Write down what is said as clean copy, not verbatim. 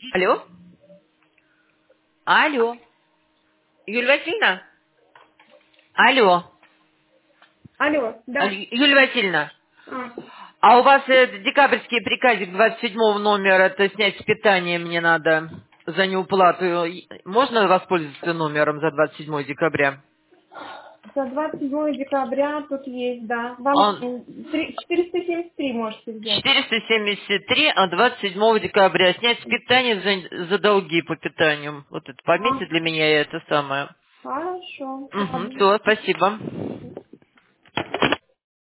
Алло? Алло? Юлия Васильевна? Алло? Алло, да. Юлия Васильевна, А, а у вас декабрьский приказик 27 номера, это снять с питания мне надо за неуплату. Можно воспользоваться номером за 27 декабря? за 27 декабря тут есть, да. Вам Он 473 можете взять. 473, а 27 декабря снять с питания за долги по питанию. Вот это А, пометьте для меня это самое. хорошо, Угу, ладно. все, спасибо.